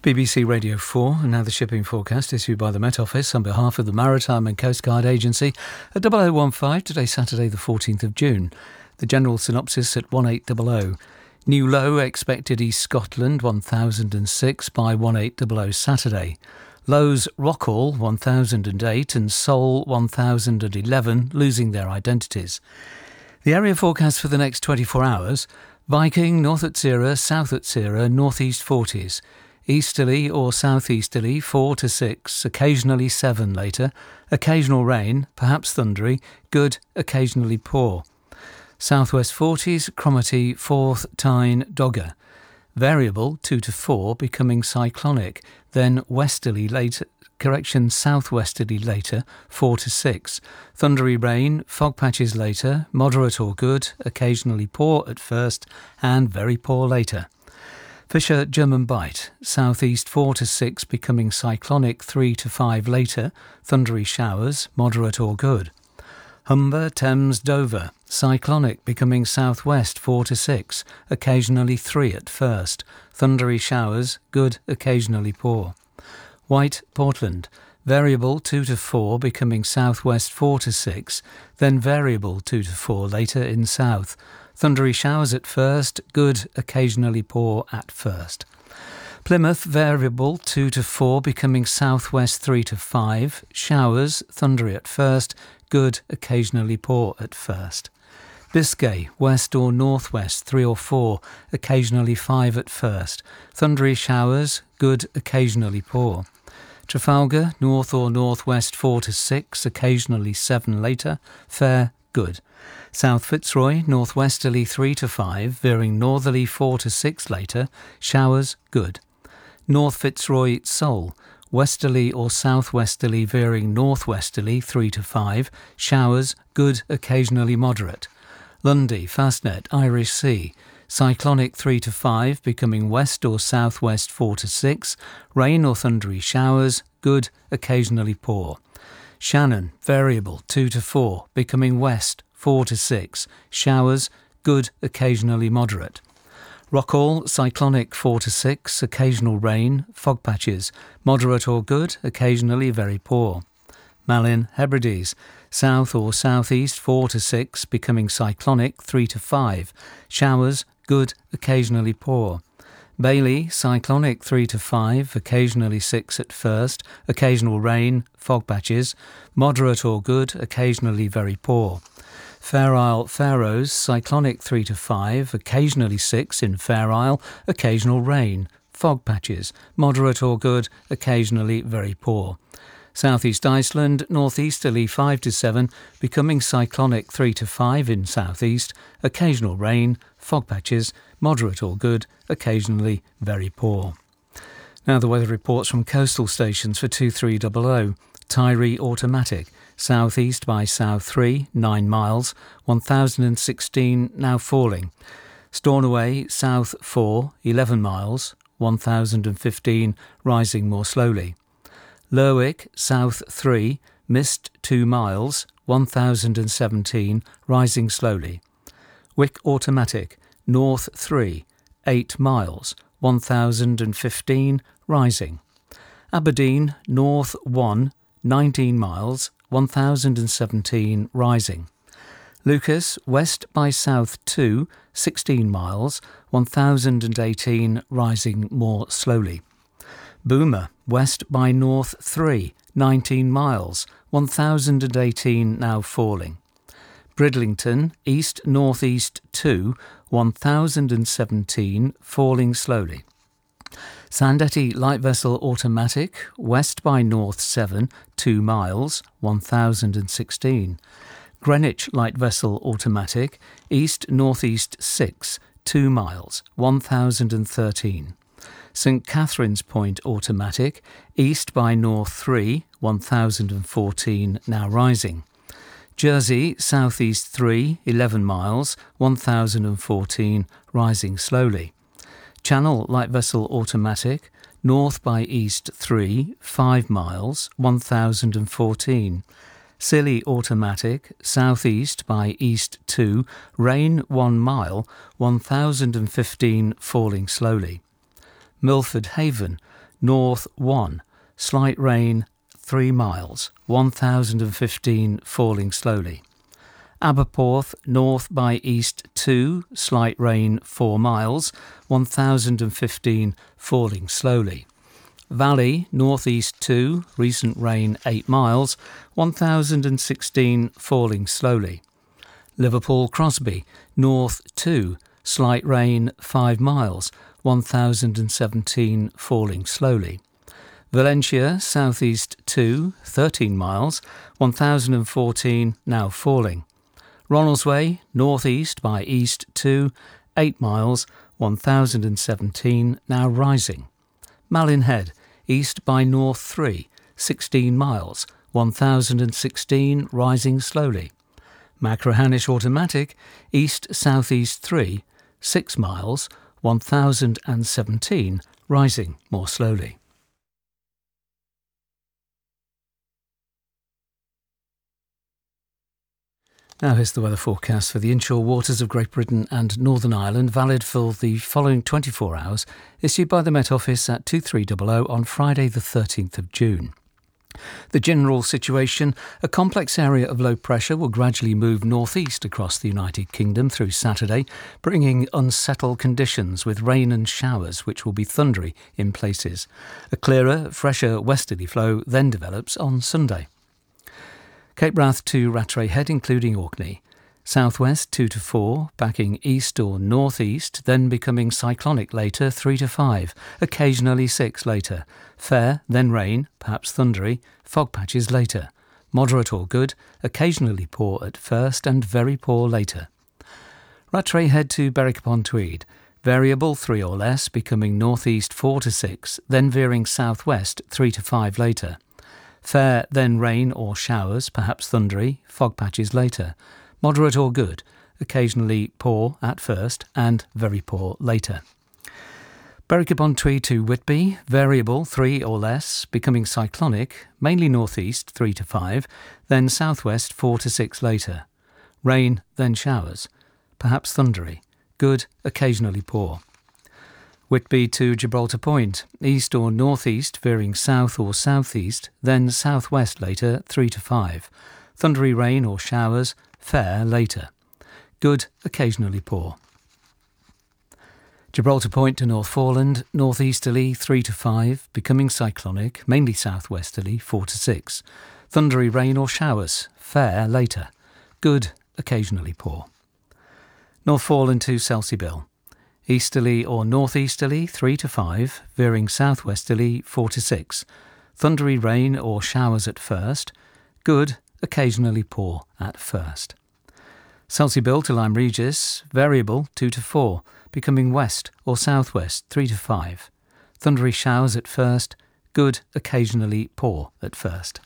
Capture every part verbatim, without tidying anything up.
B B C Radio four, and now the shipping forecast issued by the Met Office on behalf of the Maritime and Coast Guard Agency at double oh one five, today Saturday the fourteenth of June. The general synopsis at one eight hundred. New low expected East Scotland one thousand six by one eight hundred Saturday. Lows Rockall one thousand eight and Seoul one thousand eleven losing their identities. The area forecast for the next twenty-four hours: Viking, North Utsira, South Utsira, northeast forties. Easterly or southeasterly four to six, occasionally seven later. Occasional rain, perhaps thundery, good, occasionally poor. Southwest forties, Cromarty, Forth, Tyne, Dogger. Variable two to four, becoming cyclonic, then westerly later, correction southwesterly later, four to six. Thundery rain, fog patches later, moderate or good, occasionally poor at first, and very poor later. Fisher German Bight, southeast four to six, becoming cyclonic three to five later, thundery showers, moderate or good. Humber, Thames, Dover, cyclonic becoming southwest four to six, occasionally three at first, thundery showers, good, occasionally poor. White, Portland, variable two to four, becoming southwest four to six, then variable two to four later in south. Thundery showers at first, good, occasionally poor at first. Plymouth, variable two to four, becoming southwest three to five, showers, thundery at first, good, occasionally poor at first. Biscay, west or northwest three or four, occasionally five at first, thundery showers, good, occasionally poor. Trafalgar, north or northwest four to six, occasionally seven later, fair, good. South Fitzroy, northwesterly three to five, veering northerly four to six later, showers, good. North Fitzroy, Seoul, westerly or southwesterly veering northwesterly three to five, showers, good, occasionally moderate. Lundy, Fastnet, Irish Sea, cyclonic three to five, becoming west or southwest four to six, rain or thundery showers, good, occasionally poor. Shannon, variable two to four, becoming west four to six, showers, good, occasionally moderate. Rockall, cyclonic four to six, occasional rain, fog patches, moderate or good, occasionally very poor. Malin, Hebrides, south or southeast four to six, becoming cyclonic three to five, showers, good, occasionally poor. Bailey, cyclonic three to five, occasionally six at first, occasional rain, fog patches, moderate or good, occasionally very poor. Fair Isle, Faroes, cyclonic three to five, occasionally six in Fair Isle, occasional rain, fog patches, moderate or good, occasionally very poor. Southeast Iceland, northeasterly five to seven, becoming cyclonic three to five in southeast, occasional rain, fog patches, moderate or good, occasionally very poor. Now the weather reports from coastal stations for two three hundred. Tyree automatic, southeast by south three, nine miles, one thousand sixteen, now falling. Stornoway, south four, eleven miles, one thousand fifteen, rising more slowly. Lerwick, south three, mist two miles, one thousand seventeen, rising slowly. Wick automatic, north three, eight miles, one thousand fifteen, rising. Aberdeen, north one, nineteen miles, one thousand seventeen, rising. Lucas, west by south two, sixteen miles, one thousand eighteen, rising more slowly. Boomer, west by north three, nineteen miles, one thousand eighteen, now falling. Bridlington, east-northeast two, one thousand seventeen, falling slowly. Sandetty light vessel automatic, west by north seven, two miles, one thousand sixteen. Greenwich light vessel automatic, east-northeast six, two miles, one thousand thirteen. St Catherine's Point automatic, east by north three, one thousand fourteen, now rising. Jersey, southeast three, eleven miles, one thousand fourteen, rising slowly. Channel light vessel automatic, north by east three, five miles, one thousand fourteen. Scilly automatic, southeast by east two, rain one mile, one thousand fifteen, falling slowly. Milford Haven, north one, slight rain three miles, one thousand fifteen, falling slowly. Aberporth, north by east two, slight rain four miles, one thousand fifteen, falling slowly. Valley, northeast two, recent rain eight miles, one thousand sixteen, falling slowly. Liverpool Crosby, north two, slight rain five miles, one thousand seventeen, falling slowly. Valencia, southeast two, thirteen miles, one thousand fourteen, now falling. Ronaldsway, northeast by east two, eight miles, one thousand seventeen, now rising. Malin Head, east by north three, sixteen miles, one thousand sixteen, rising slowly. Machrihanish Automatic, east-southeast three, six miles, one thousand seventeen, rising more slowly. Now here's the weather forecast for the inshore waters of Great Britain and Northern Ireland, valid for the following twenty-four hours, issued by the Met Office at two three hundred on Friday the thirteenth of June. The general situation: a complex area of low pressure will gradually move northeast across the United Kingdom through Saturday, bringing unsettled conditions with rain and showers which will be thundery in places. A clearer, fresher westerly flow then develops on Sunday. Cape Wrath to Rattray Head, including Orkney. Southwest two to four, backing east or northeast, then becoming cyclonic later three to five, occasionally six later. Fair, then rain, perhaps thundery, fog patches later. Moderate or good, occasionally poor at first and very poor later. Rattray Head to Berwick upon Tweed. Variable three or less, becoming northeast four to six, then veering southwest three to five later. Fair, then rain or showers, perhaps thundery, fog patches later. Moderate or good, occasionally poor at first and very poor later. Berwick upon Tweed to Whitby, variable three or less, becoming cyclonic, mainly northeast three to five, then southwest four to six later. Rain, then showers, perhaps thundery, good, occasionally poor. Whitby to Gibraltar Point, east or northeast, veering south or southeast, then southwest later, three to five. Thundery rain or showers, fair later. Good, occasionally poor. Gibraltar Point to North Foreland, northeasterly, three to five, becoming cyclonic, mainly southwesterly, four to six. Thundery rain or showers, fair later. Good, occasionally poor. North Foreland to Selseybill. Easterly or northeasterly, three to five, veering southwesterly, four to six. Thundery rain or showers at first. Good, occasionally poor at first. Selseybill to Lyme Regis, variable, two to four, becoming west or southwest, three to five. Thundery showers at first. Good, occasionally poor at first.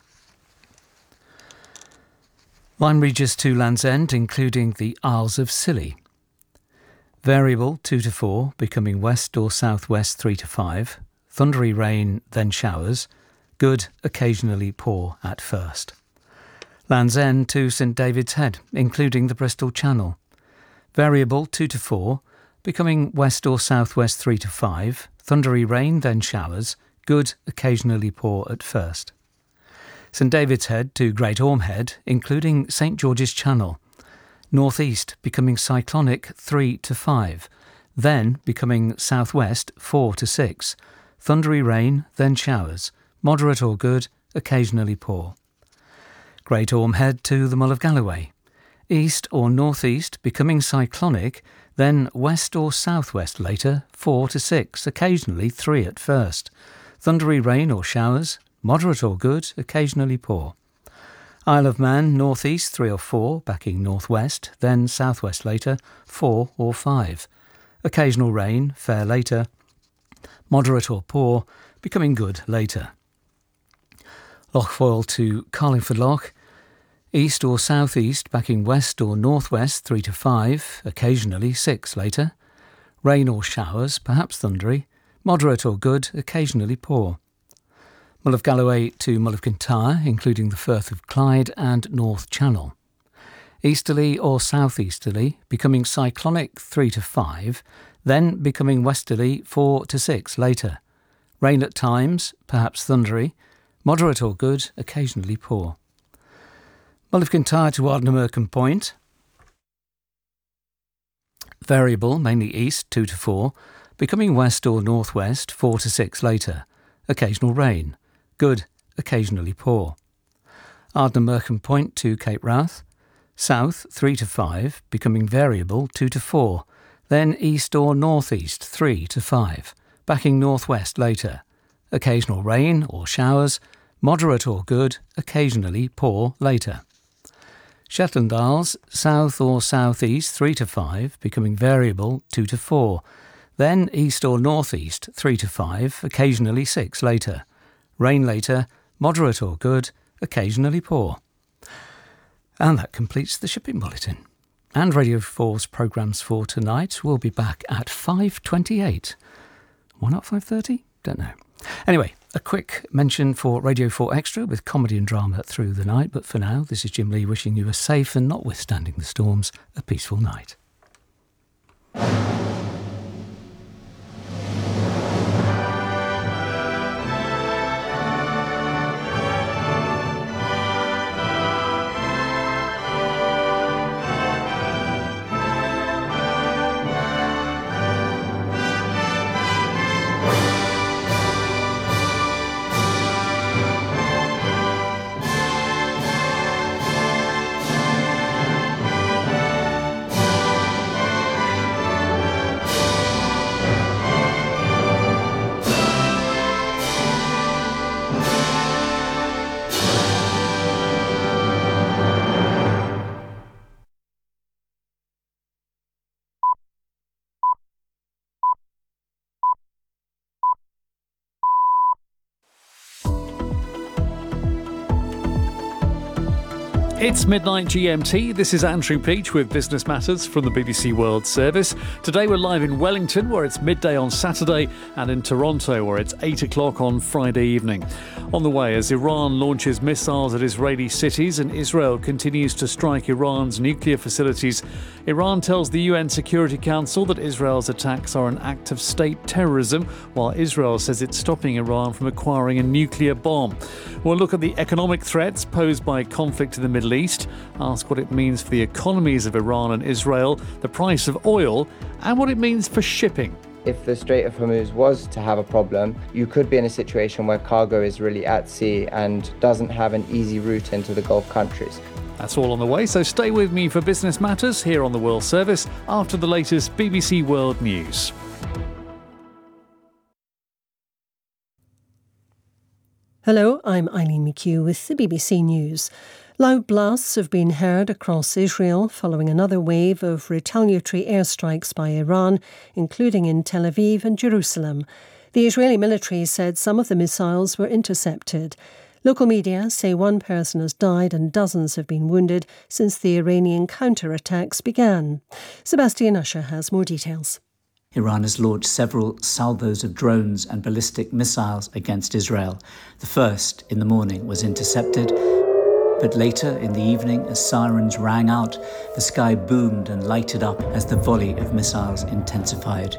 Lyme Regis to Land's End, including the Isles of Scilly. Variable two to four, becoming west or southwest three to five. Thundery rain, then showers. Good, occasionally poor at first. Land's End to St David's Head, including the Bristol Channel. Variable two to four, becoming west or southwest three to five. Thundery rain, then showers. Good, occasionally poor at first. St David's Head to Great Orme Head, including St George's Channel. Northeast, becoming cyclonic three to five, then becoming southwest four to six. Thundery rain, then showers. Moderate or good, occasionally poor. Great Orme Head to the Mull of Galloway. East or northeast, becoming cyclonic, then west or southwest later, four to six, occasionally three at first. Thundery rain or showers. Moderate or good, occasionally poor. Isle of Man, northeast three or four, backing northwest, then southwest later, four or five. Occasional rain, fair later. Moderate or poor, becoming good later. Loch Foyle to Carlingford Loch. East or southeast, backing west or northwest, three to five, occasionally six later. Rain or showers, perhaps thundery. Moderate or good, occasionally poor. Mull of Galloway to Mull of Kintyre, including the Firth of Clyde and North Channel. Easterly or southeasterly, becoming cyclonic three to five, then becoming westerly four to six later. Rain at times, perhaps thundery. Moderate or good, occasionally poor. Mulligan Tyre to Ardnamurchan Point. Variable, mainly east, two to four. Becoming west or northwest, four to six later. Occasional rain. Good, occasionally poor. Ardnamurchan Point to Cape Wrath. South, three to five. Becoming variable, two to four. Then east or northeast, three to five. Backing northwest later. Occasional rain or showers. Moderate or good, occasionally poor later. Shetland Isles, south or southeast, three to five. Becoming variable, two to four. Then east or northeast, three to five, occasionally six later. Rain later, moderate or good, occasionally poor. And that completes the shipping bulletin. And Radio four's programmes for tonight will be back at five twenty-eight. Why not five thirty? Don't know. Anyway, a quick mention for Radio four Extra with comedy and drama through the night. But for now, this is Jim Lee wishing you a safe and, notwithstanding the storms, a peaceful night. It's midnight G M T. This is Andrew Peach with Business Matters from the B B C World Service. Today we're live in Wellington, where it's midday on Saturday, and in Toronto, where it's eight o'clock on Friday evening. On the way, as Iran launches missiles at Israeli cities and Israel continues to strike Iran's nuclear facilities, Iran tells the U N Security Council that Israel's attacks are an act of state terrorism, while Israel says it's stopping Iran from acquiring a nuclear bomb. We'll look at the economic threats posed by conflict in the Middle East, ask what it means for the economies of Iran and Israel, the price of oil, and what it means for shipping. If the Strait of Hormuz was to have a problem, you could be in a situation where cargo is really at sea and doesn't have an easy route into the Gulf countries. That's all on the way, so stay with me for Business Matters here on the World Service after the latest B B C World News. Hello, I'm Eileen McHugh with the B B C News. Loud blasts have been heard across Israel following another wave of retaliatory airstrikes by Iran, including in Tel Aviv and Jerusalem. The Israeli military said some of the missiles were intercepted. Local media say one person has died and dozens have been wounded since the Iranian counterattacks began. Sebastian Usher has more details. Iran has launched several salvos of drones and ballistic missiles against Israel. The first, in the morning, was intercepted, but later in the evening, as sirens rang out, the sky boomed and lighted up as the volley of missiles intensified.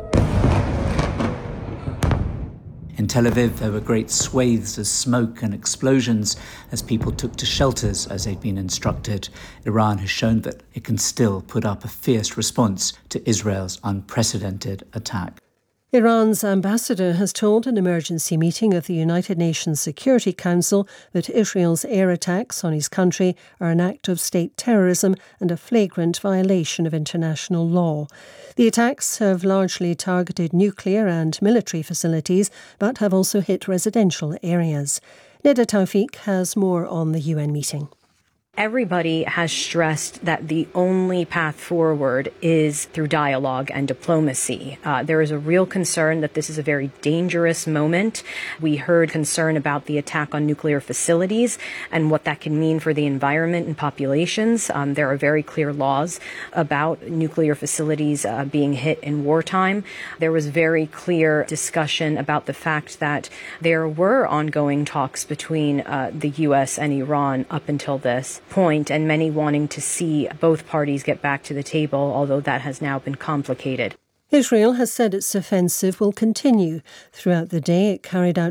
In Tel Aviv, there were great swathes of smoke and explosions as people took to shelters as they'd been instructed. Iran has shown that it can still put up a fierce response to Israel's unprecedented attack. Iran's ambassador has told an emergency meeting of the United Nations Security Council that Israel's air attacks on his country are an act of state terrorism and a flagrant violation of international law. The attacks have largely targeted nuclear and military facilities, but have also hit residential areas. Neda Tawfiq has more on the U N meeting. Everybody has stressed that the only path forward is through dialogue and diplomacy. Uh, there is a real concern that this is a very dangerous moment. We heard concern about the attack on nuclear facilities and what that can mean for the environment and populations. Um, there are very clear laws about nuclear facilities uh, being hit in wartime. There was very clear discussion about the fact that there were ongoing talks between uh, the U S and Iran up until this point, and many wanting to see both parties get back to the table, although that has now been complicated. Israel has said its offensive will continue. Throughout the day, it carried out